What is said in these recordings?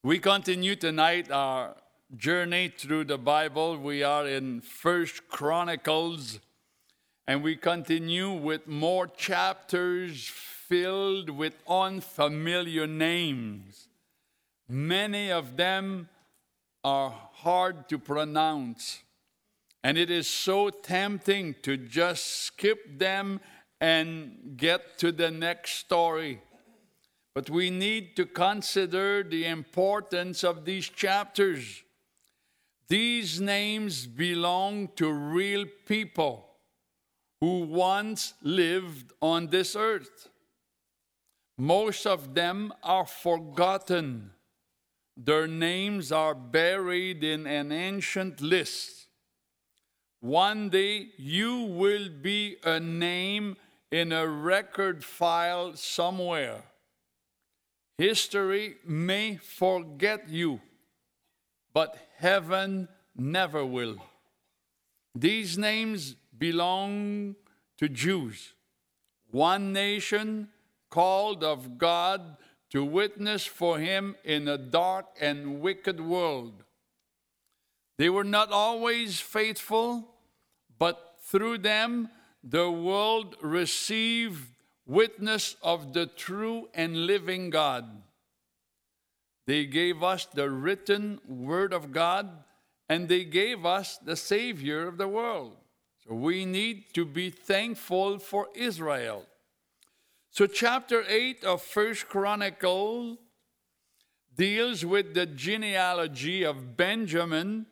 We continue tonight our journey through the Bible. We are in First Chronicles, and we continue with more chapters filled with unfamiliar names. Many of them are hard to pronounce, and it is so tempting to just skip them and get to the next story. But we need to consider the importance of these chapters. These names belong to real people who once lived on this earth. Most of them are forgotten. Their names are buried in an ancient list. One day you will be a name in a record file somewhere. History may forget you, but heaven never will. These names belong to Jews, one nation called of God to witness for him in a dark and wicked world. They were not always faithful, but through them the world received witness of the true and living God. They gave us the written word of God, and they gave us the Savior of the world. So we need to be thankful for Israel. So chapter 8 of First Chronicles deals with the genealogy of Benjamin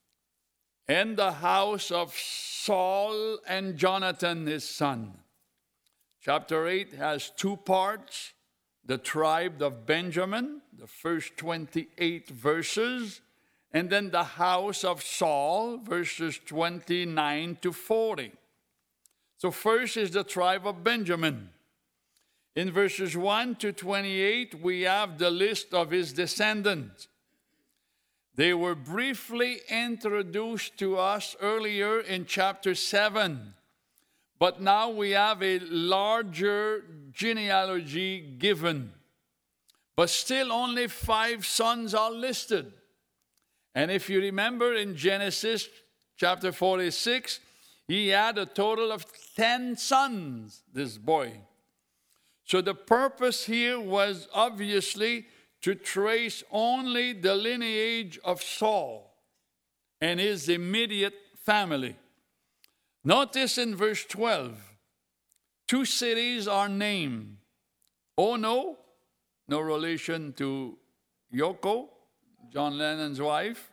and the house of Saul and Jonathan, his son. Chapter 8 has two parts: the tribe of Benjamin, the first 28 verses, and then the house of Saul, verses 29 to 40. So first is the tribe of Benjamin. In verses 1 to 28, we have the list of his descendants. They were briefly introduced to us earlier in chapter 7. But now we have a larger genealogy given. But still only 5 sons are listed. And if you remember in Genesis chapter 46, he had a total of 10 sons, this boy. So the purpose here was obviously to trace only the lineage of Saul and his immediate family. Notice in verse 12, 2 cities are named. Ono, no relation to Yoko, John Lennon's wife.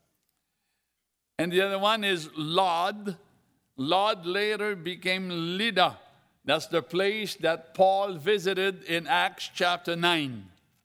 And the other one is Lod. Lod later became Lydda. That's the place that Paul visited in Acts chapter 9.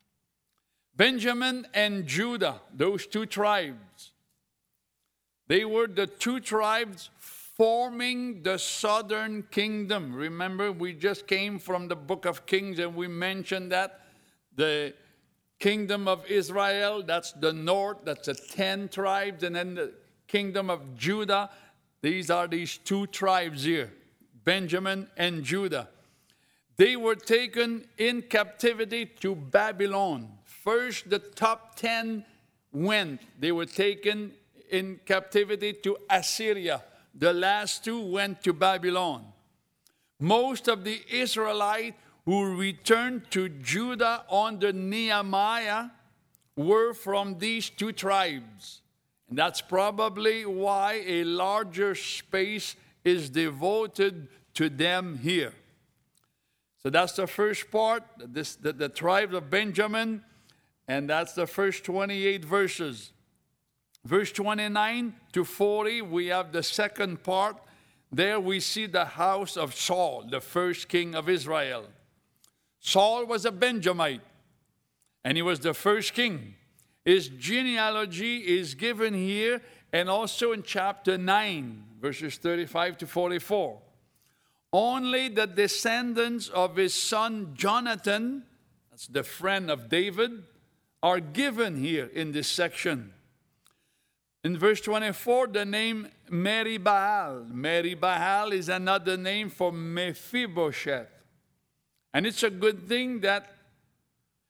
Benjamin and Judah, those 2 tribes, they were the 2 tribes forming the southern kingdom. Remember, we just came from the book of Kings and we mentioned that the kingdom of Israel, that's the north, that's the 10 tribes, and then the kingdom of Judah, these are these 2 tribes here, Benjamin and Judah. They were taken in captivity to Babylon. First, the top 10 went. They were taken in captivity to Assyria. The last 2 went to Babylon. Most of the Israelites who returned to Judah under Nehemiah were from these 2 tribes. And that's probably why a larger space is devoted to them here. So that's the first part, the tribe of Benjamin, and that's the first 28 verses. Verse 29 to 40, we have the second part. There we see the house of Saul, the first king of Israel. Saul was a Benjamite, and he was the first king. His genealogy is given here and also in chapter 9, verses 35 to 44. Only the descendants of his son Jonathan, that's the friend of David, are given here in this section. In verse 24, the name Meribbaal. Meribbaal is another name for Mephibosheth. And it's a good thing that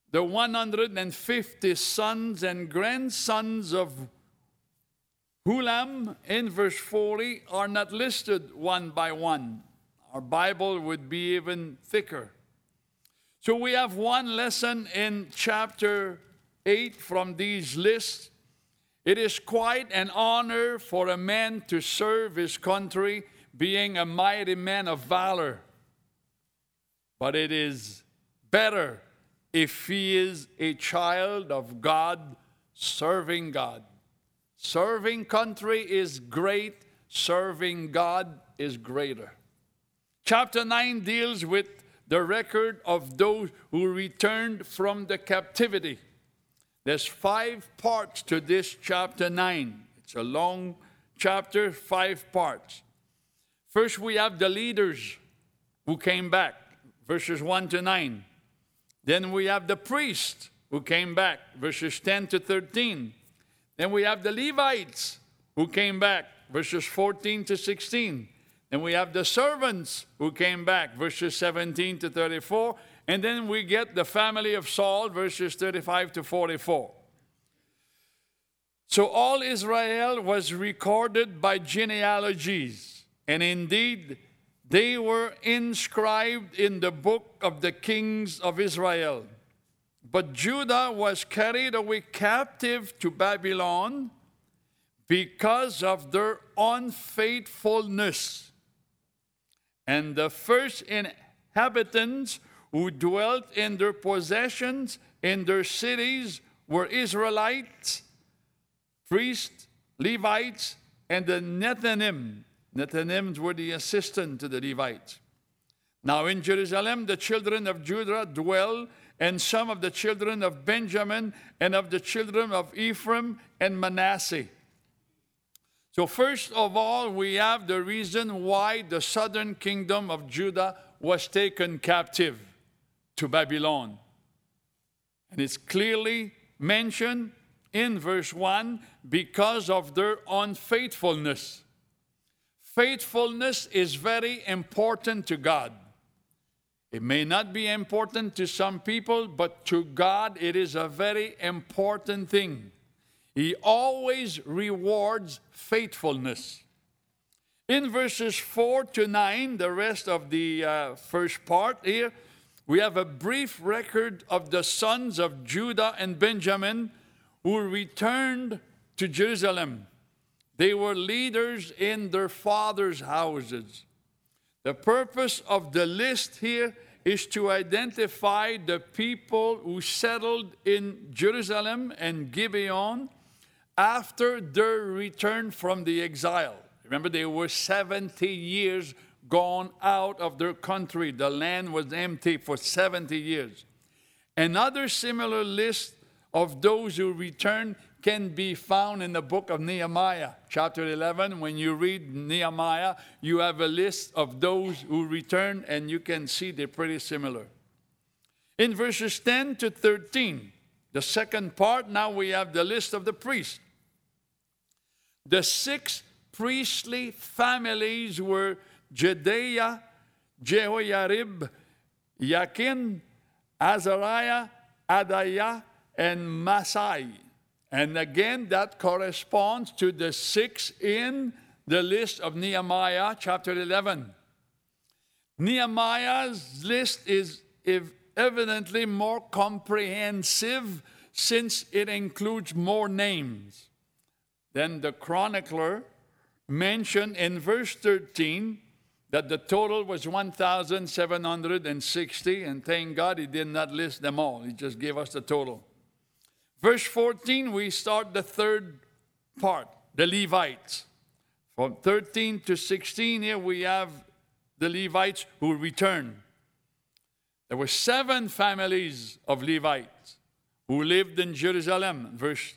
the 150 sons and grandsons of Hulam in verse 40 are not listed one by one. Our Bible would be even thicker. So we have one lesson in chapter 8 from these lists. It is quite an honor for a man to serve his country, being a mighty man of valor. But it is better if he is a child of God, serving God. Serving country is great. Serving God is greater. Chapter 9 deals with the record of those who returned from the captivity. There's 5 parts to this chapter 9. It's a long chapter, 5 parts. First, we have the leaders who came back, verses 1 to 9. Then we have the priests who came back, verses 10 to 13. Then we have the Levites who came back, verses 14 to 16. Then we have the servants who came back, verses 17 to 34. And then we get the family of Saul, verses 35 to 44. So all Israel was recorded by genealogies. And indeed, they were inscribed in the book of the kings of Israel. But Judah was carried away captive to Babylon because of their unfaithfulness. And the first inhabitants who dwelt in their possessions, in their cities, were Israelites, priests, Levites, and the Nethinim. Nethinims were the assistant to the Levites. Now in Jerusalem, the children of Judah dwell, and some of the children of Benjamin, and of the children of Ephraim and Manasseh. So first of all, we have the reason why the southern kingdom of Judah was taken captive to Babylon. And it's clearly mentioned in verse 1, because of their unfaithfulness. Faithfulness is very important to God. It may not be important to some people, but to God it is a very important thing. He always rewards faithfulness. In verses 4 to 9, the rest of the first part here, we have a brief record of the sons of Judah and Benjamin who returned to Jerusalem. They were leaders in their fathers' houses. The purpose of the list here is to identify the people who settled in Jerusalem and Gibeon after their return from the exile. Remember, they were 70 years gone out of their country. The land was empty for 70 years. Another similar list of those who returned can be found in the book of Nehemiah, chapter 11. When you read Nehemiah, you have a list of those who returned, and you can see they're pretty similar. In verses 10 to 13, the second part, now we have the list of the priests. The 6 priestly families were Jedaiah, Jehoiarib, Yakin, Azariah, Adaiah, and Masai. And again, that corresponds to the 6 in the list of Nehemiah, chapter 11. Nehemiah's list is evidently more comprehensive since it includes more names. Then the chronicler mentioned in verse 13 that the total was 1,760, and thank God he did not list them all. He just gave us the total. Verse 14, we start the third part, the Levites. From 13 to 16 here we have the Levites who returned. There were 7 families of Levites who lived in Jerusalem, verse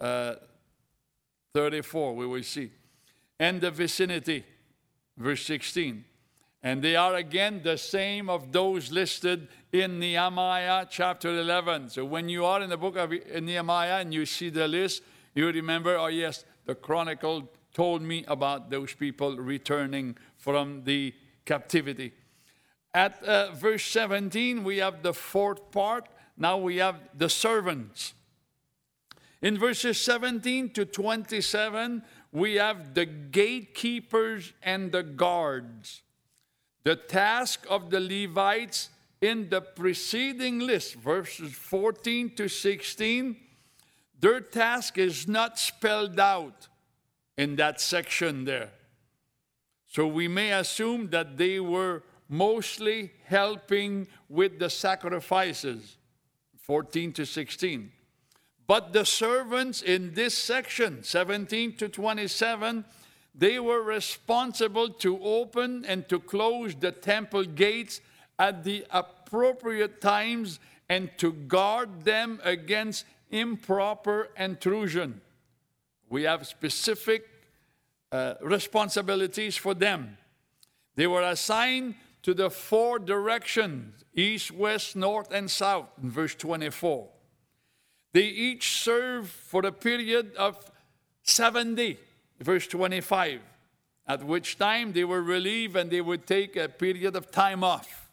34, we will see, and the vicinity, verse 16. And they are again the same of those listed in Nehemiah chapter 11. So when you are in the book of Nehemiah and you see the list, you remember, oh yes, the chronicle told me about those people returning from the captivity. At verse 17, we have the fourth part, Now we have the servants. In verses 17 to 27, we have the gatekeepers and the guards. The task of the Levites in the preceding list, verses 14 to 16, their task is not spelled out in that section there. So we may assume that they were mostly helping with the sacrifices, 14 to 16. But the servants in this section, 17 to 27, they were responsible to open and to close the temple gates at the appropriate times and to guard them against improper intrusion. We have specific responsibilities for them. They were assigned to the 4 directions, east, west, north, and south, in verse 24. They each served for a period of 7 days, verse 25, at which time they were relieved and they would take a period of time off.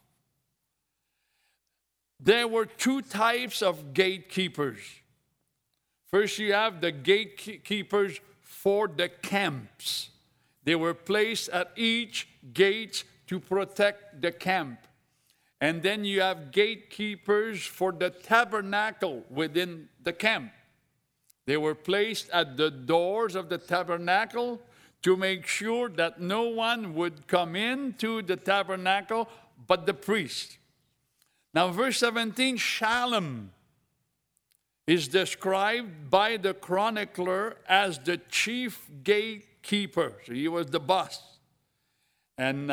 There were 2 types of gatekeepers. First, you have the gatekeepers for the camps. They were placed at each gate to protect the camp. And then you have gatekeepers for the tabernacle within the camp. They were placed at the doors of the tabernacle to make sure that no one would come into the tabernacle but the priest. Now, verse 17, Shallum is described by the chronicler as the chief gatekeeper. So he was the boss. And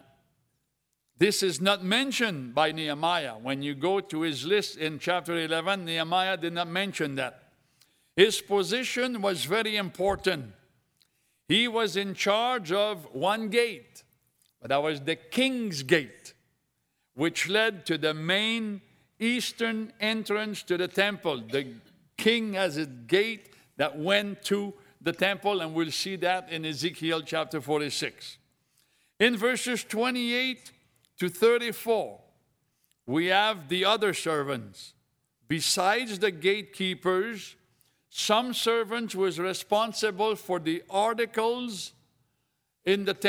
this is not mentioned by Nehemiah. When you go to his list in chapter 11, Nehemiah did not mention that. His position was very important. He was in charge of one gate, but that was the king's gate, which led to the main eastern entrance to the temple. The king has a gate that went to the temple, and we'll see that in Ezekiel chapter 46. In verses 28 to 34, we have the other servants. Besides the gatekeepers, some servants was responsible for the articles in the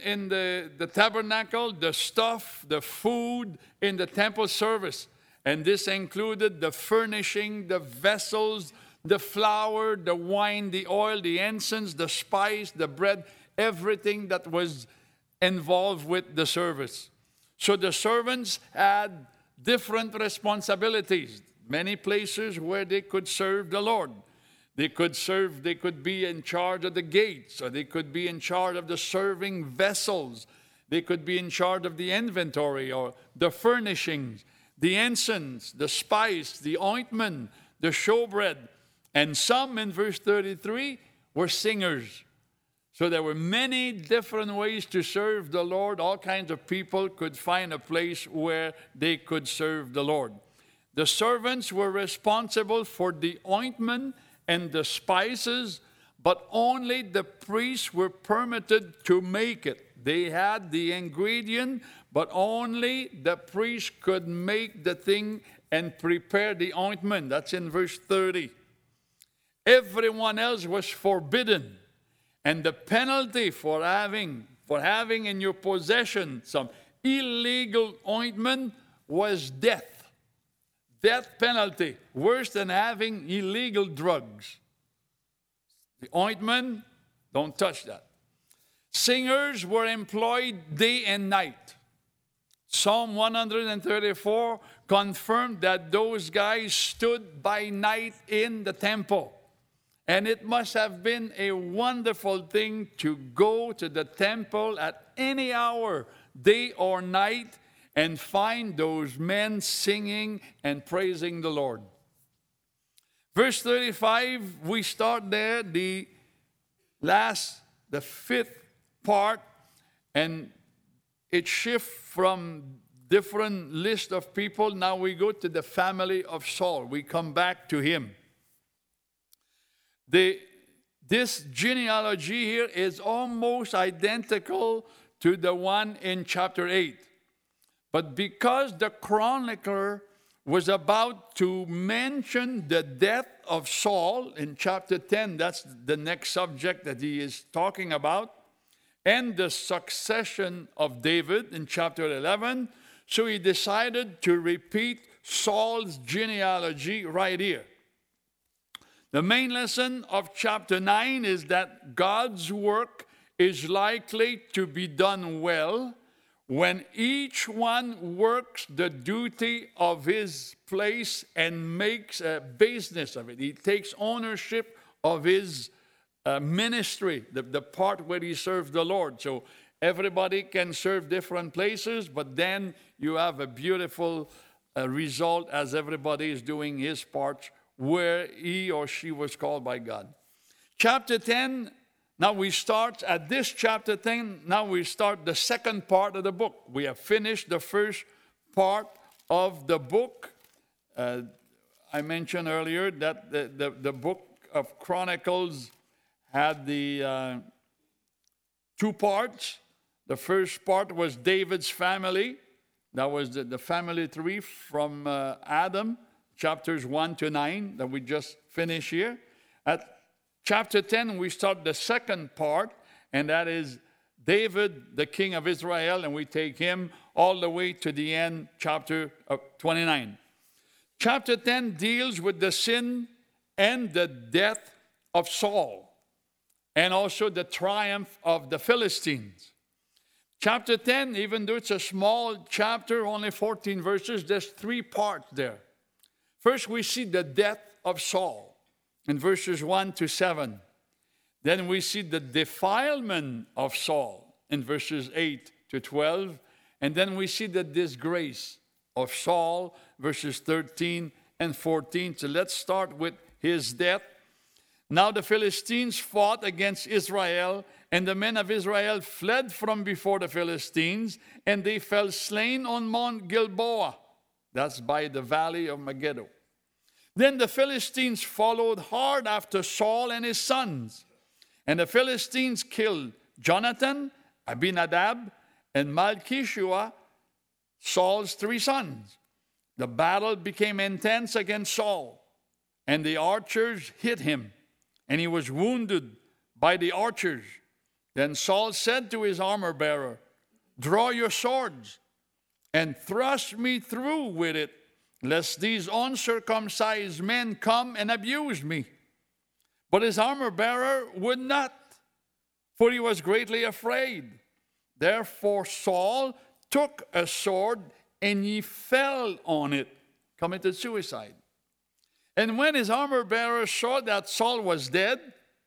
tabernacle, the stuff, the food in the temple service. And this included the furnishing, the vessels, the flour, the wine, the oil, the incense, the spice, the bread, everything that was involved with the service. So the servants had different responsibilities, many places where they could serve the Lord. They could be in charge of the gates, or they could be in charge of the serving vessels. They could be in charge of the inventory or the furnishings, the incense, the spice, the ointment, the showbread. And some, in verse 33, were singers. So there were many different ways to serve the Lord. All kinds of people could find a place where they could serve the Lord. The servants were responsible for the ointment and the spices, but only the priests were permitted to make it. They had the ingredient, but only the priest could make the thing and prepare the ointment. That's in verse 30. Everyone else was forbidden. And the penalty for having in your possession some illegal ointment was death. Death penalty, worse than having illegal drugs. The ointment, don't touch that. Singers were employed day and night. Psalm 134 confirmed that those guys stood by night in the temple. And it must have been a wonderful thing to go to the temple at any hour, day or night, and find those men singing and praising the Lord. Verse 35, we start there, the 5th part, and it shifts from different list of people. Now we go to the family of Saul. We come back to him. This genealogy here is almost identical to the one in chapter 8. But because the chronicler was about to mention the death of Saul in chapter 10. That's the next subject that he is talking about. And the succession of David in chapter 11. So he decided to repeat Saul's genealogy right here. The main lesson of chapter 9 is that God's work is likely to be done well when each one works the duty of his place and makes a business of it. He takes ownership of his ministry, the part where he serves the Lord. So everybody can serve different places, but then you have a beautiful result as everybody is doing his part where he or she was called by God. Chapter 10, now we start at this chapter 10, now we start the second part of the book. We have finished the first part of the book. I mentioned earlier that the book of Chronicles had the two parts. The first part was David's family. That was the family tree from Adam, chapters 1 to 9 that we just finished here. At chapter 10, we start the second part, and that is David, the king of Israel, and we take him all the way to the end, chapter 29. Chapter 10 deals with the sin and the death of Saul, and also the triumph of the Philistines. Chapter 10, even though it's a small chapter, only 14 verses, there's three parts there. First, we see the death of Saul in verses 1 to 7. Then we see the defilement of Saul in verses 8 to 12. And then we see the disgrace of Saul, verses 13 and 14. So let's start with his death. Now the Philistines fought against Israel, and the men of Israel fled from before the Philistines, and they fell slain on Mount Gilboa. That's by the valley of Megiddo. Then the Philistines followed hard after Saul and his sons. And the Philistines killed Jonathan, Abinadab, and Malchishua, Saul's three sons. The battle became intense against Saul, and the archers hit him, and he was wounded by the archers. Then Saul said to his armor-bearer, "Draw your swords and thrust me through with it, lest these uncircumcised men come and abuse me." But his armor-bearer would not, for he was greatly afraid. Therefore Saul took a sword, and he fell on it, committed suicide. And when his armor-bearer saw that Saul was dead,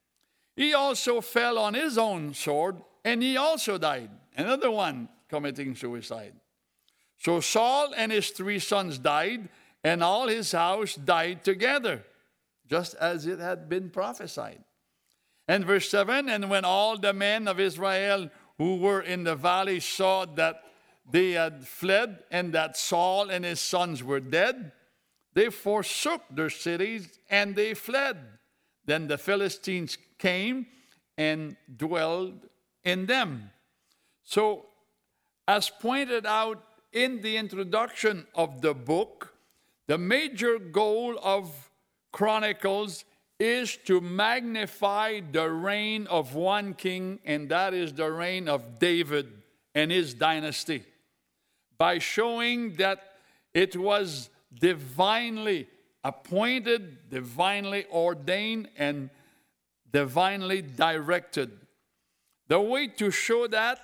he also fell on his own sword, and he also died. Another one committing suicide. So Saul and his three sons died, and all his house died together, just as it had been prophesied. And verse 7, and when all the men of Israel who were in the valley saw that they had fled and that Saul and his sons were dead, they forsook their cities and they fled. Then the Philistines came and dwelled in them. So, as pointed out in the introduction of the book, the major goal of Chronicles is to magnify the reign of one king, and that is the reign of David and his dynasty, by showing that it was divinely appointed, divinely ordained, and divinely directed. The way to show that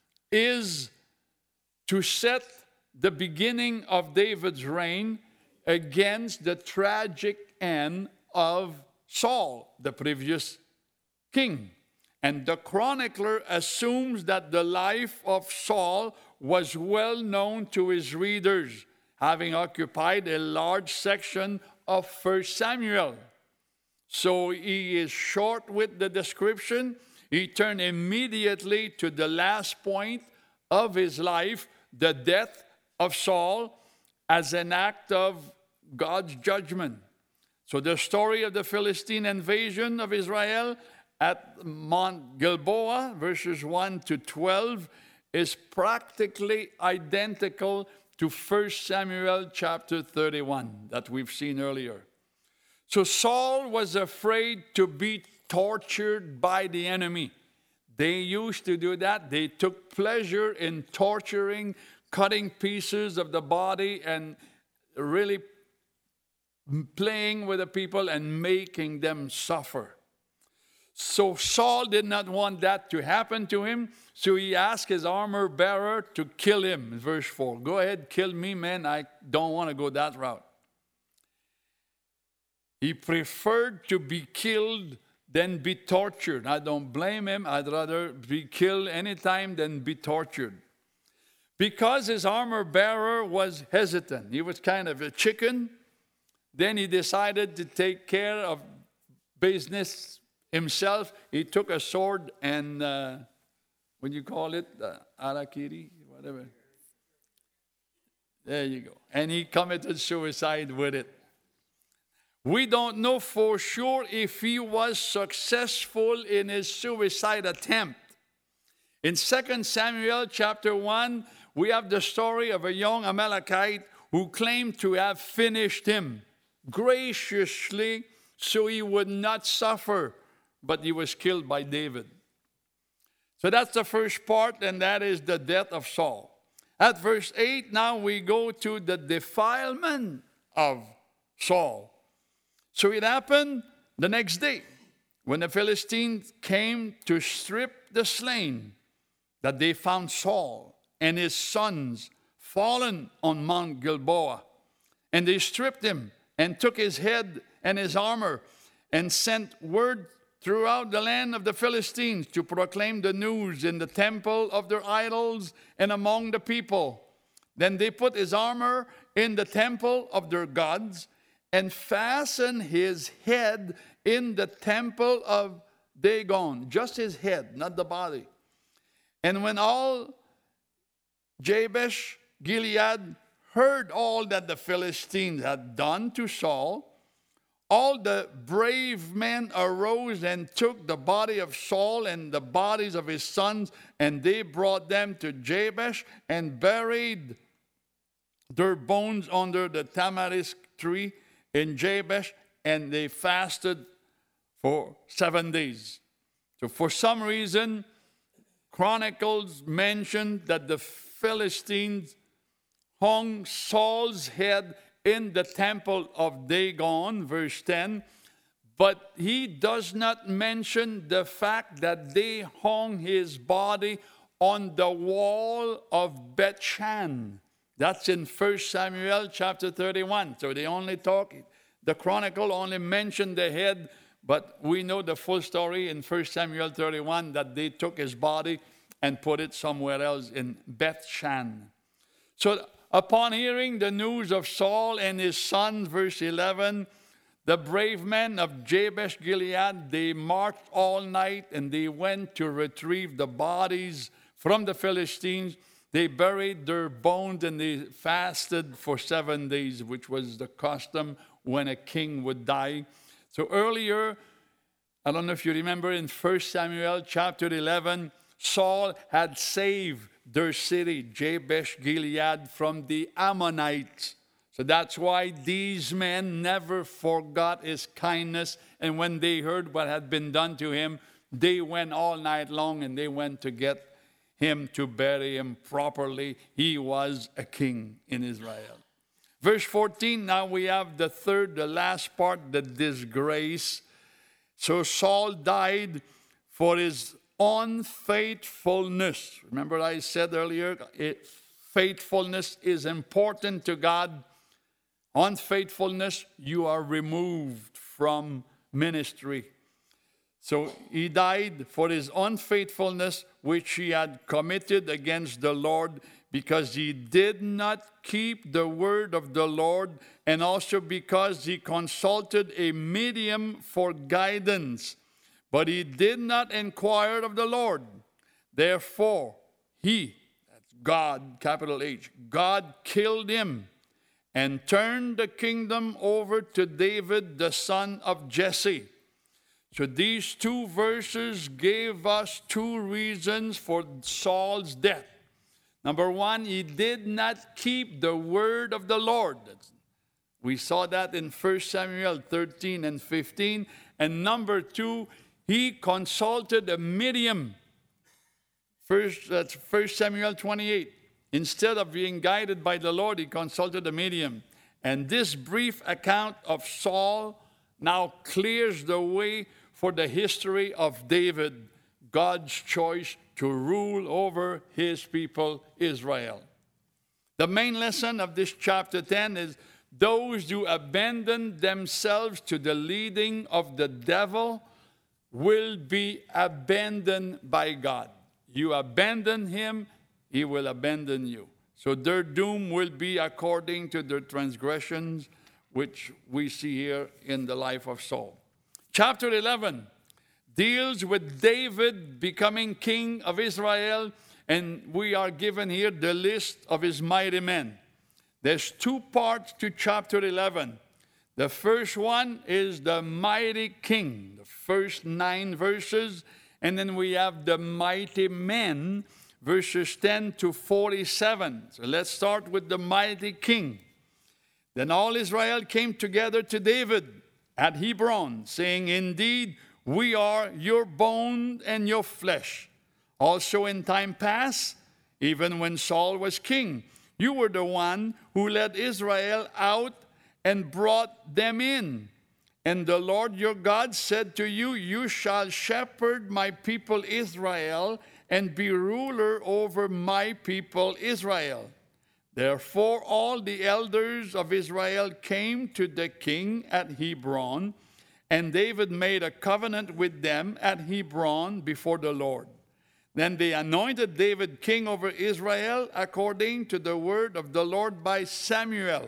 is to set the beginning of David's reign against the tragic end of Saul, the previous king. And the chronicler assumes that the life of Saul was well known to his readers, having occupied a large section of 1 Samuel. So he is short with the description. He turned immediately to the last point of his life, the death of Saul, as an act of God's judgment. So the story of the Philistine invasion of Israel at Mount Gilboa, verses 1 to 12, is practically identical to 1 Samuel chapter 31 that we've seen earlier. So Saul was afraid to be tortured by the enemy. They used to do that. They took pleasure in torturing, cutting pieces of the body, and really playing with the people and making them suffer. So Saul did not want that to happen to him, so he asked his armor bearer to kill him. Verse 4, go ahead, kill me, man. I don't want to go that route. He preferred to be killed than be tortured. I don't blame him. I'd rather be killed anytime than be tortured. Because his armor bearer was hesitant. He was kind of a chicken. Then he decided to take care of business himself. He took a sword and, what do you call it? Arakiri, whatever. There you go. And he committed suicide with it. We don't know for sure if he was successful in his suicide attempt. In 2 Samuel chapter 1, we have the story of a young Amalekite who claimed to have finished him graciously so he would not suffer, but he was killed by David. So that's the first part, and that is the death of Saul. At verse 8, now we go to the defilement of Saul. So it happened the next day when the Philistines came to strip the slain that they found Saul and his sons fallen on Mount Gilboa. And they stripped him and took his head and his armor and sent word throughout the land of the Philistines to proclaim the news in the temple of their idols and among the people. Then they put his armor in the temple of their gods and fastened his head in the temple of Dagon. Just his head, not the body. And when all Jabesh Gilead heard all that the Philistines had done to Saul, all the brave men arose and took the body of Saul and the bodies of his sons, and they brought them to Jabesh and buried their bones under the tamarisk tree in Jabesh, and they fasted for 7 days. So for some reason, Chronicles mention that the Philistines hung Saul's head in the temple of Dagon, verse 10, but he does not mention the fact that they hung his body on the wall of Bethshan. That's in 1 Samuel chapter 31. So they only talk, the Chronicle only mentioned the head, but we know the full story in 1 Samuel 31 that they took his body and put it somewhere else in Bethshan. So upon hearing the news of Saul and his sons, verse 11, the brave men of Jabesh Gilead, they marched all night and they went to retrieve the bodies from the Philistines. They buried their bones and they fasted for 7 days, which was the custom when a king would die. So earlier, I don't know if you remember in 1 Samuel chapter 11, Saul had saved their city, Jabesh Gilead, from the Ammonites. So that's why these men never forgot his kindness. And when they heard what had been done to him, they went all night long and they went to get him to bury him properly. He was a king in Israel. Verse 14, now we have the last part, the disgrace. So Saul died for his unfaithfulness. Remember I said earlier, faithfulness is important to God. Unfaithfulness, you are removed from ministry. So he died for his unfaithfulness, which he had committed against the Lord, because he did not keep the word of the Lord, and also because he consulted a medium for guidance. But he did not inquire of the Lord. Therefore, he, that's God, capital H, God killed him and turned the kingdom over to David, the son of Jesse. So these two verses gave us two reasons for Saul's death. Number one, he did not keep the word of the Lord. We saw that in 1 Samuel 13 and 15. And number two, he consulted a medium. That's 1 Samuel 28. Instead of being guided by the Lord, he consulted a medium. And this brief account of Saul now clears the way for the history of David, God's choice to rule over his people, Israel. The main lesson of this chapter 10 is those who abandon themselves to the leading of the devil will be abandoned by God. You abandon him, he will abandon you. So their doom will be according to their transgressions, which we see here in the life of Saul. Chapter 11 deals with David becoming king of Israel, and we are given here the list of his mighty men. There's two parts to chapter 11. The first one is the mighty king, the first 9 verses, and then we have the mighty men, verses 10 to 47. So let's start with the mighty king. Then all Israel came together to David at Hebron, saying, "Indeed, we are your bone and your flesh. Also in time past, even when Saul was king, you were the one who led Israel out and brought them in. And the Lord your God said to you, you shall shepherd my people Israel and be ruler over my people Israel. Therefore all the elders of Israel came to the king at Hebron, and David made a covenant with them at Hebron before the Lord. Then they anointed David king over Israel according to the word of the Lord by Samuel."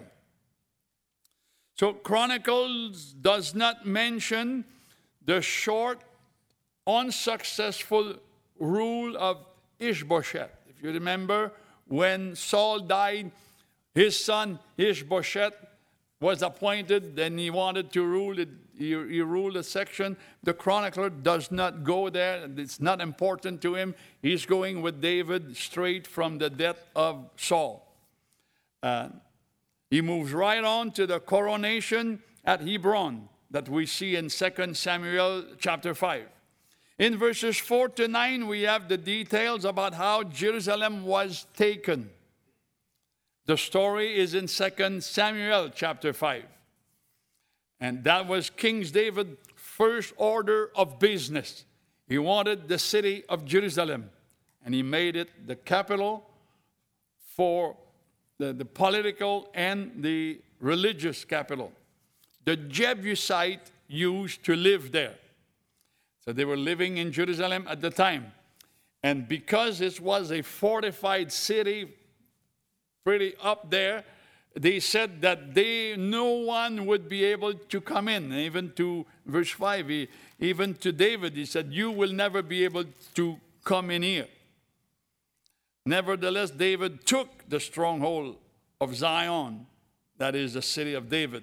So Chronicles does not mention the short, unsuccessful rule of Ishbosheth. If you remember, when Saul died, his son Ishbosheth was appointed, and he wanted to rule it. He ruled a section. The chronicler does not go there. It's not important to him. He's going with David straight from the death of Saul. He moves right on to the coronation at Hebron that we see in 2 Samuel chapter 5. In verses 4 to 9, we have the details about how Jerusalem was taken. The story is in 2 Samuel chapter 5. And that was King David's first order of business. He wanted the city of Jerusalem, and he made it the capital for the political and the religious capital. The Jebusites used to live there. So they were living in Jerusalem at the time. And because this was a fortified city, pretty up there, they said that no one would be able to come in. Even to verse 5, even to David, he said, you will never be able to come in here. Nevertheless, David took the stronghold of Zion, that is the city of David.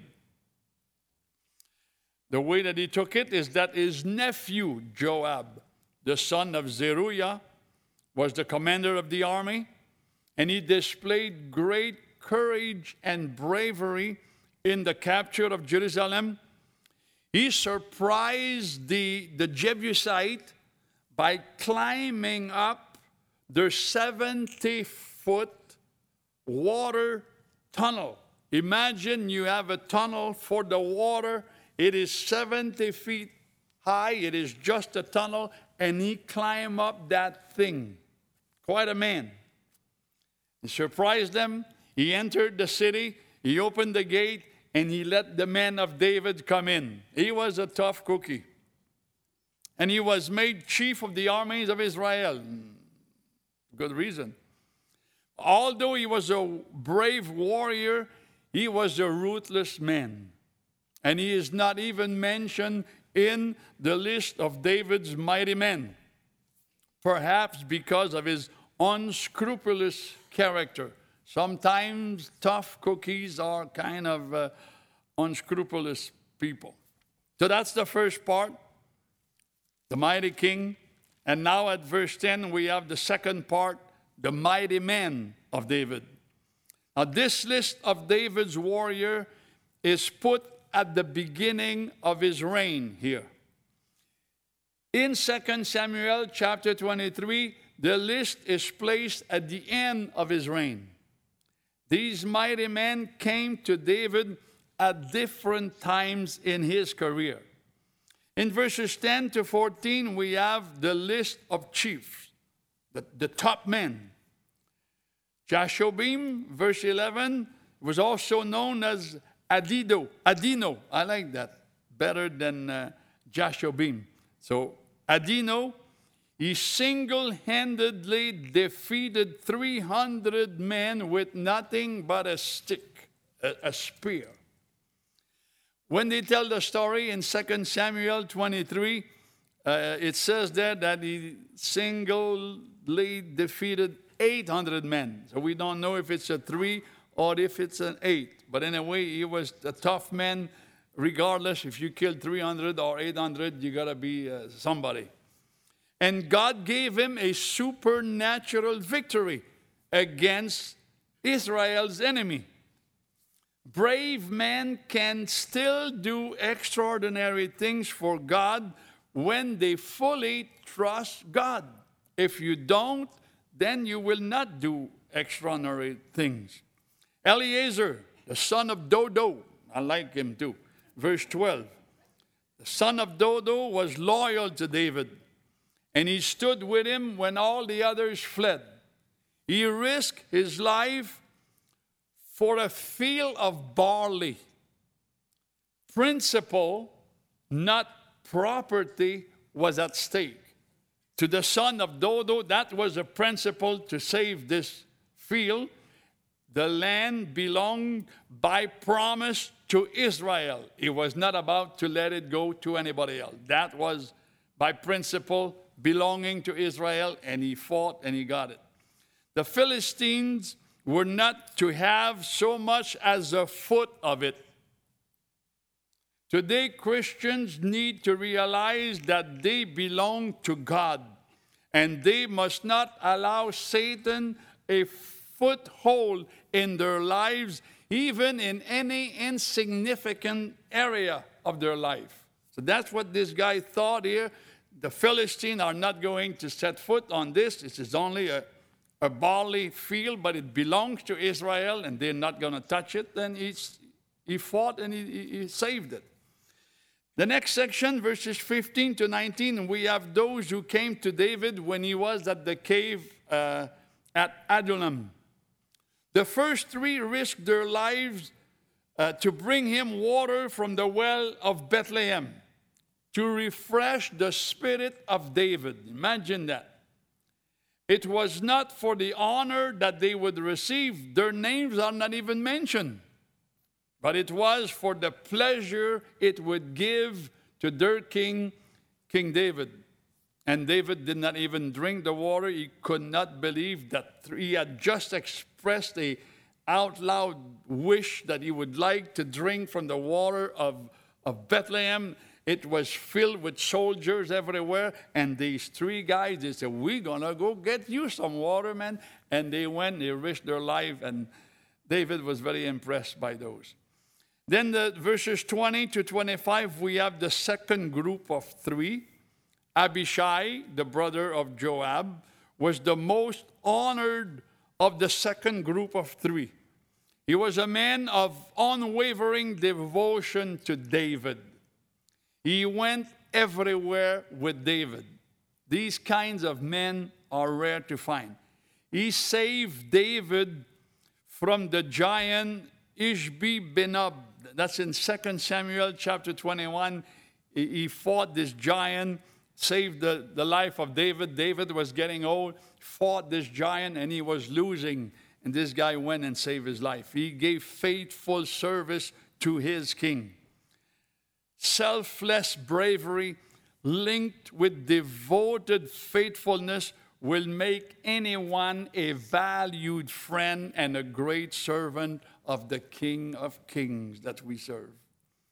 The way that he took it is that his nephew, Joab, the son of Zeruiah, was the commander of the army, and he displayed great courage and bravery in the capture of Jerusalem. He surprised the Jebusite by climbing up their 70-foot water tunnel. Imagine you have a tunnel for the water. It is 70 feet high. It is just a tunnel, and he climbed up that thing. Quite a man. He surprised them. He entered the city. He opened the gate, and he let the men of David come in. He was a tough cookie. And he was made chief of the armies of Israel. Good reason. Although he was a brave warrior, he was a ruthless man. And he is not even mentioned in the list of David's mighty men. Perhaps because of his unscrupulous character. Sometimes tough cookies are kind of unscrupulous people. So that's the first part, the mighty king. And now at verse 10, we have the second part, the mighty men of David. Now, this list of David's warrior is put at the beginning of his reign here. In 2 Samuel chapter 23, the list is placed at the end of his reign. These mighty men came to David at different times in his career. In verses 10 to 14, we have the list of chiefs, the top men. Jashobeam, verse 11, was also known as Adino. I like that better than Jashobeam. So Adino, he single-handedly defeated 300 men with nothing but a stick, a spear. When they tell the story in 2 Samuel 23, it says there that he singly defeated 800 men. So we don't know if it's a 3 or if it's an 8. But anyway, he was a tough man. Regardless, if you killed 300 or 800, you got to be somebody. And God gave him a supernatural victory against Israel's enemy. Brave men can still do extraordinary things for God when they fully trust God. If you don't, then you will not do extraordinary things. Eleazar, the son of Dodo, I like him too. Verse 12, the son of Dodo was loyal to David, and he stood with him when all the others fled. He risked his life for a field of barley. Principle, not property, was at stake. To the son of Dodo, that was a principle to save this field. The land belonged by promise to Israel. He was not about to let it go to anybody else. That was by principle belonging to Israel, and he fought and he got it. The Philistines were not to have so much as a foot of it. Today, Christians need to realize that they belong to God, and they must not allow Satan a foothold in their lives, even in any insignificant area of their life. So that's what this guy thought here. The Philistines are not going to set foot on this. This is only a barley field, but it belongs to Israel, and they're not going to touch it. Then he fought and he saved it. The next section, verses 15 to 19, we have those who came to David when he was at the cave at Adullam. The first 3 risked their lives to bring him water from the well of Bethlehem to refresh the spirit of David. Imagine that. It was not for the honor that they would receive. Their names are not even mentioned. But it was for the pleasure it would give to their king, King David. And David did not even drink the water. He could not believe that he had just expressed a out loud wish that he would like to drink from the water of Bethlehem. It was filled with soldiers everywhere. And these 3 guys, they said, we're going to go get you some water, man. And they went, they risked their life. And David was very impressed by those. Then the verses 20 to 25, we have the second group of 3. Abishai, the brother of Joab, was the most honored of the second group of 3. He was a man of unwavering devotion to David. He went everywhere with David. These kinds of men are rare to find. He saved David from the giant Ishbi-Benob. That's in 2 Samuel chapter 21. He fought this giant, saved the life of David. David was getting old, fought this giant, and he was losing. And this guy went and saved his life. He gave faithful service to his king. Selfless bravery linked with devoted faithfulness will make anyone a valued friend and a great servant of the King of Kings that we serve.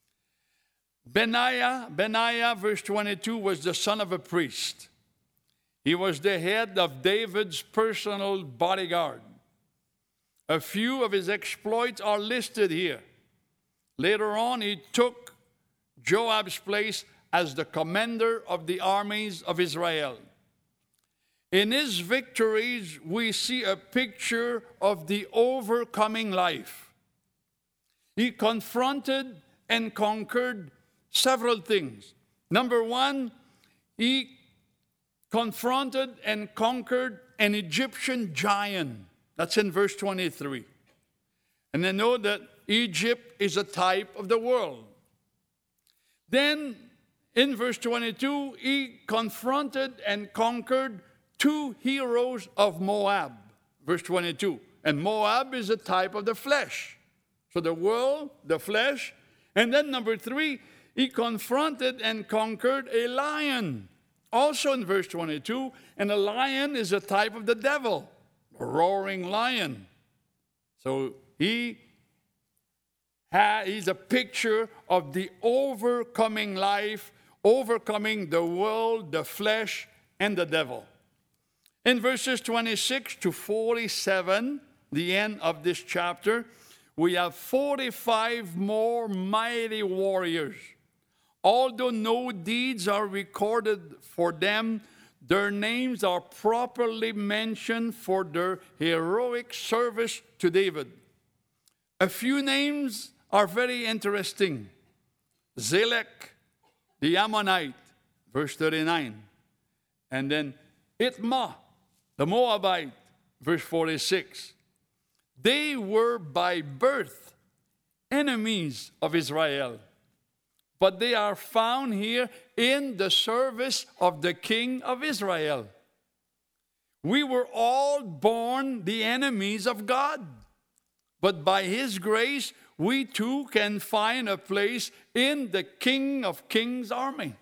Benaiah, verse 22, was the son of a priest. He was the head of David's personal bodyguard. A few of his exploits are listed here. Later on, he took Joab's place as the commander of the armies of Israel. In his victories, we see a picture of the overcoming life. He confronted and conquered several things. Number one, he confronted and conquered an Egyptian giant. That's in verse 23. And I know that Egypt is a type of the world. Then, in verse 22, he confronted and conquered two heroes of Moab. Verse 22. And Moab is a type of the flesh. So the world, the flesh. And then number 3, he confronted and conquered a lion. Also in verse 22, and a lion is a type of the devil, a roaring lion. So he's a picture of the overcoming life, overcoming the world, the flesh, and the devil. In verses 26 to 47, the end of this chapter, we have 45 more mighty warriors. Although no deeds are recorded for them, their names are properly mentioned for their heroic service to David. A few names are very interesting. Zilek, the Ammonite, verse 39. And then Itmah, the Moabite, verse 46. They were by birth enemies of Israel, but they are found here in the service of the King of Israel. We were all born the enemies of God, but by His grace, we too can find a place in the King of Kings' army.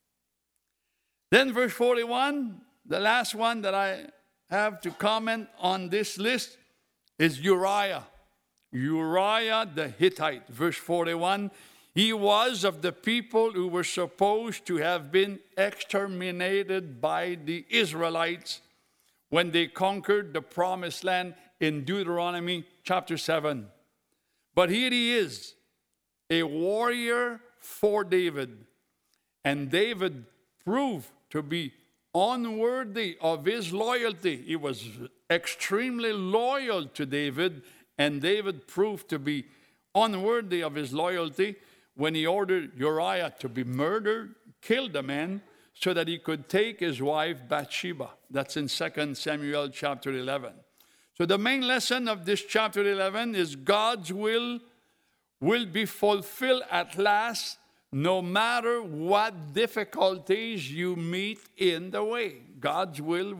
Then verse 41, the last one that I have to comment on this list is Uriah. Uriah the Hittite, verse 41. He was of the people who were supposed to have been exterminated by the Israelites when they conquered the promised land in Deuteronomy chapter 7. But here he is, a warrior for David. And David proved to be unworthy of his loyalty. He was extremely loyal to David, and David proved to be unworthy of his loyalty when he ordered Uriah to be murdered, killed the man, so that he could take his wife Bathsheba. That's in 2 Samuel chapter 11. So the main lesson of this chapter 11 is God's will be fulfilled at last, no matter what difficulties you meet in the way. God's will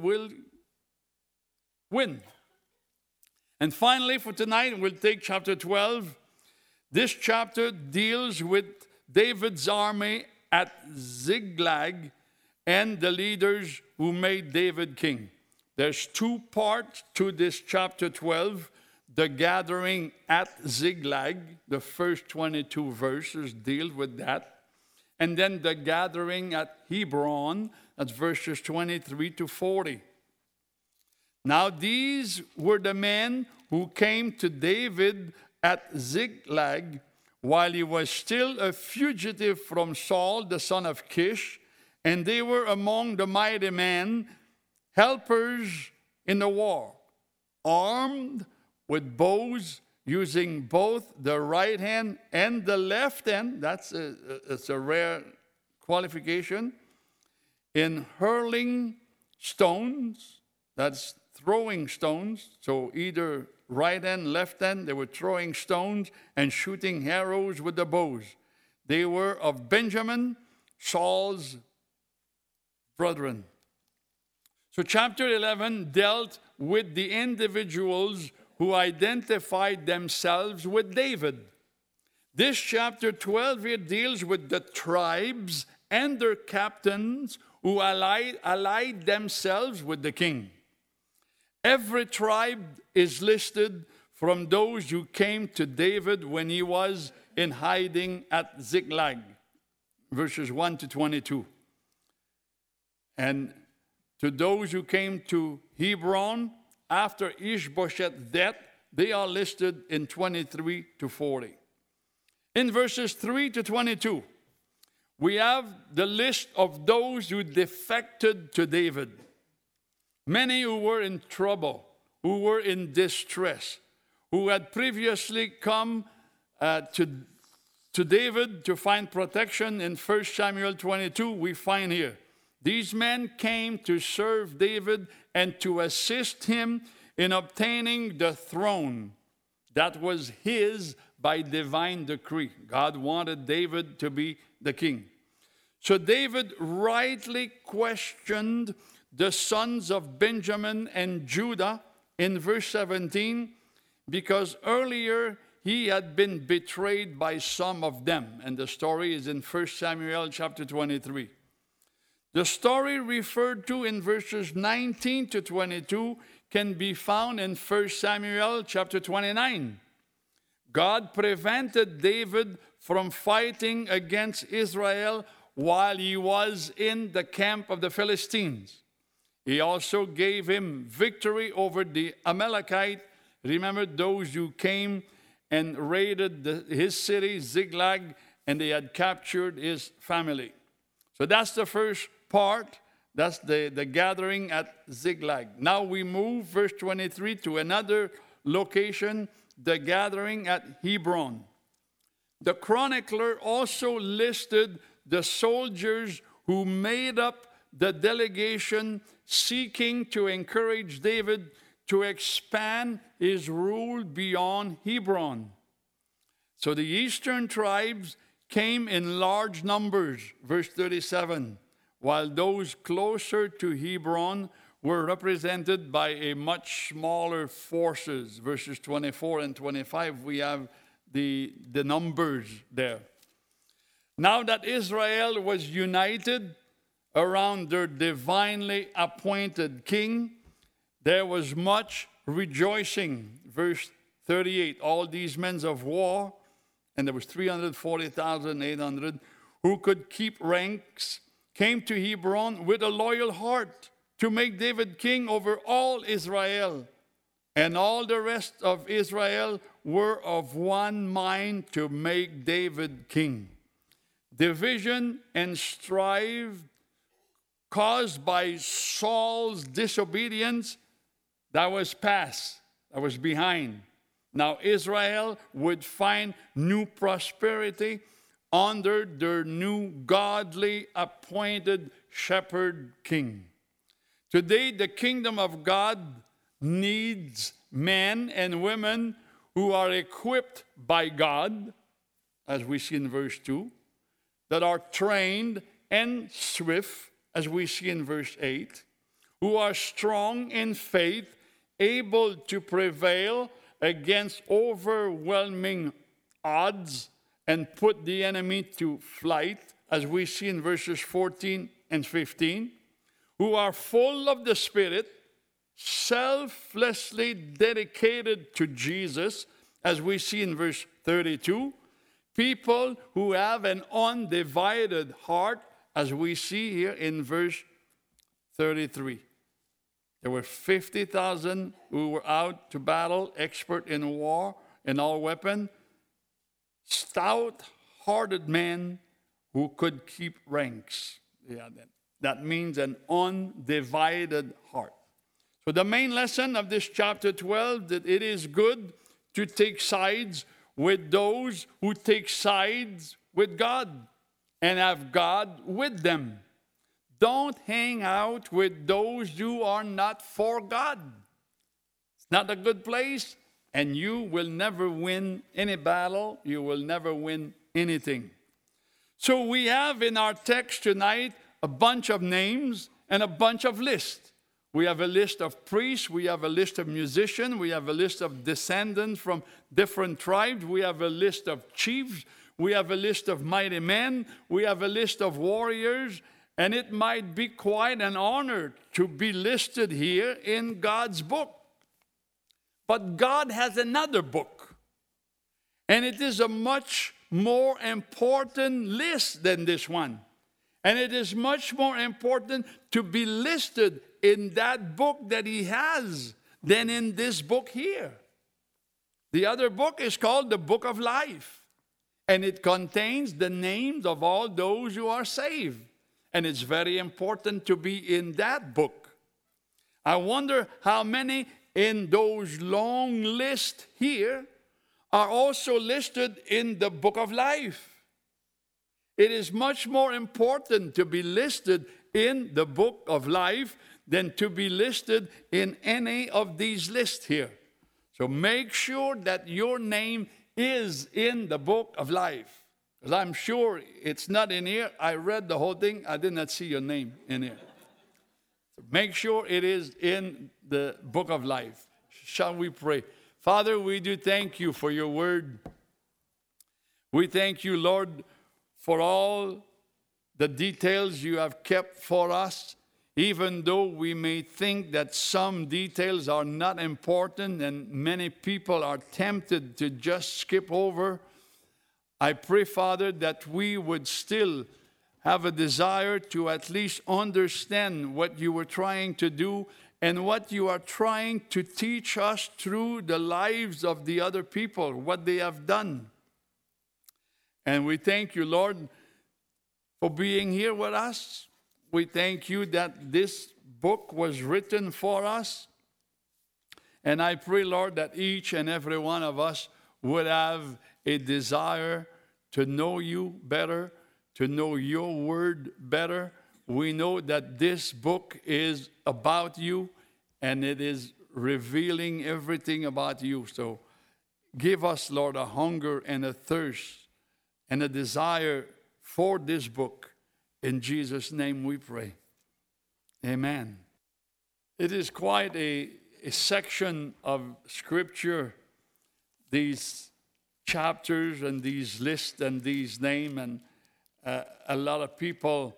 win. And finally, for tonight, we'll take chapter 12. This chapter deals with David's army at Ziklag and the leaders who made David king. There's two parts to this chapter 12. The gathering at Ziklag, the first 22 verses deal with that. And then the gathering at Hebron, that's verses 23 to 40. Now these were the men who came to David at Ziklag while he was still a fugitive from Saul, the son of Kish, and they were among the mighty men, helpers in the war, armed with bows, using both the right hand and the left hand. It's a rare qualification. In hurling stones, that's throwing stones. So either right hand, left hand, they were throwing stones and shooting arrows with the bows. They were of Benjamin, Saul's brethren. So chapter 11 dealt with the individuals who identified themselves with David. This chapter 12 here deals with the tribes and their captains who allied themselves with the king. Every tribe is listed from those who came to David when he was in hiding at Ziklag, verses 1 to 22. And to those who came to Hebron after Ishbosheth's death, they are listed in 23 to 40. In verses 3 to 22, we have the list of those who defected to David. Many who were in trouble, who were in distress, who had previously come to David to find protection in 1 Samuel 22, we find here. These men came to serve David and to assist him in obtaining the throne that was his by divine decree. God wanted David to be the king. So David rightly questioned the sons of Benjamin and Judah in verse 17, because earlier he had been betrayed by some of them. And the story is in 1 Samuel chapter 23. The story referred to in verses 19 to 22 can be found in 1 Samuel chapter 29. God prevented David from fighting against Israel while he was in the camp of the Philistines. He also gave him victory over the Amalekite. Remember those who came and raided his city, Ziklag, and they had captured his family. So that's the first part. That's the gathering at Ziklag. Now we move, verse 23, to another location, the gathering at Hebron. The chronicler also listed the soldiers who made up the delegation seeking to encourage David to expand his rule beyond Hebron. So the eastern tribes came in large numbers, verse 37, while those closer to Hebron were represented by a much smaller forces. Verses 24 and 25, we have the numbers there. Now that Israel was united around their divinely appointed king, there was much rejoicing. Verse 38, all these men of war, and there was 340,800 who could keep ranks, came to Hebron with a loyal heart to make David king over all Israel. And all the rest of Israel were of one mind to make David king. Division and strife caused by Saul's disobedience, that was past, that was behind. Now Israel would find new prosperity under their new godly appointed shepherd king. Today, the kingdom of God needs men and women who are equipped by God, as we see in verse 2, that are trained and swift, as we see in verse 8, who are strong in faith, able to prevail against overwhelming odds and put the enemy to flight, as we see in verses 14 and 15, who are full of the Spirit, selflessly dedicated to Jesus, as we see in verse 32, people who have an undivided heart, as we see here in verse 33. There were 50,000 who were out to battle, expert in war and all weapon, stout-hearted men who could keep ranks. Yeah, that means an undivided heart. So the main lesson of this chapter 12, that it is good to take sides with those who take sides with God and have God with them. Don't hang out with those who are not for God. It's not a good place, and you will never win any battle. You will never win anything. So we have in our text tonight a bunch of names and a bunch of lists. We have a list of priests. We have a list of musicians. We have a list of descendants from different tribes. We have a list of chiefs. We have a list of mighty men. We have a list of warriors. And it might be quite an honor to be listed here in God's book. But God has another book. And it is a much more important list than this one. And it is much more important to be listed in that book that he has than in this book here. The other book is called the Book of Life. And it contains the names of all those who are saved. And it's very important to be in that book. I wonder how many in those long lists here are also listed in the Book of Life. It is much more important to be listed in the Book of Life than to be listed in any of these lists here. So make sure that your name is in the Book of Life. Because I'm sure it's not in here. I read the whole thing. I did not see your name in here. So make sure it is in the Book of Life. Shall we pray? Father, we do thank you for your word. We thank you, Lord, for all the details you have kept for us, even though we may think that some details are not important and many people are tempted to just skip over. I pray, Father, that we would still have a desire to at least understand what you were trying to do and what you are trying to teach us through the lives of the other people, what they have done. And we thank you, Lord, for being here with us. We thank you that this book was written for us. And I pray, Lord, that each and every one of us would have a desire to know you better, to know your word better. We know that this book is about you and it is revealing everything about you. So give us, Lord, a hunger and a thirst and a desire for this book. In Jesus' name we pray. Amen. It is quite a section of Scripture, these chapters and these lists and these names, and a lot of people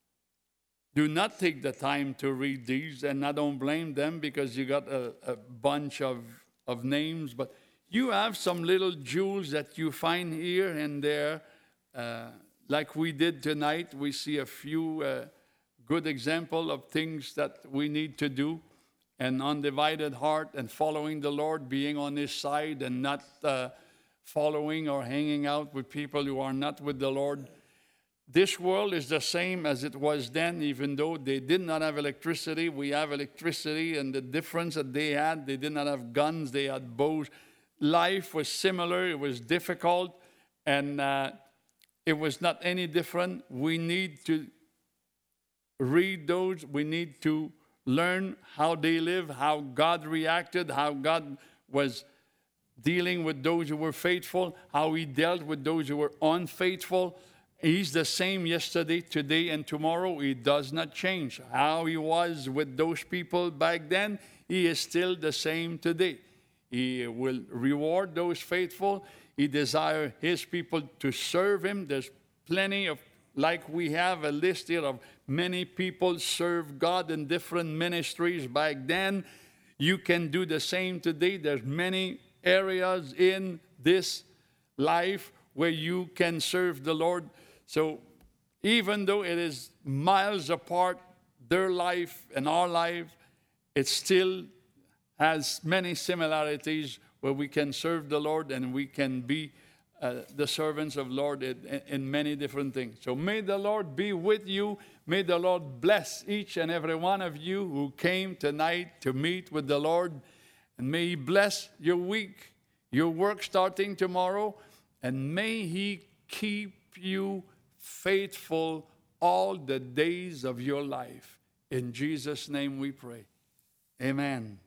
do not take the time to read these, and I don't blame them because you got a bunch of names, but you have some little jewels that you find here and there. Like we did tonight, we see a few good examples of things that we need to do. An undivided heart and following the Lord, being on his side and not following or hanging out with people who are not with the Lord. This world is the same as it was then, even though they did not have electricity. We have electricity, and the difference that they did not have guns, they had bows. Life was similar, it was difficult, and it was not any different. We need to read those. We need to learn how they live, how God reacted, how God was dealing with those who were faithful, how he dealt with those who were unfaithful. He's the same yesterday, today, and tomorrow. He does not change. How he was with those people back then, he is still the same today. He will reward those faithful. He desires his people to serve him. There's plenty of, like we have a list here of many people serve God in different ministries back then. You can do the same today. There's many areas in this life where you can serve the Lord. So even though it is miles apart, their life and our life, it still has many similarities where we can serve the Lord and we can be the servants of Lord in many different things. So may the Lord be with you. May the Lord bless each and every one of you who came tonight to meet with the Lord. And may he bless your week, your work starting tomorrow. And may he keep you faithful all the days of your life. In Jesus' name we pray. Amen.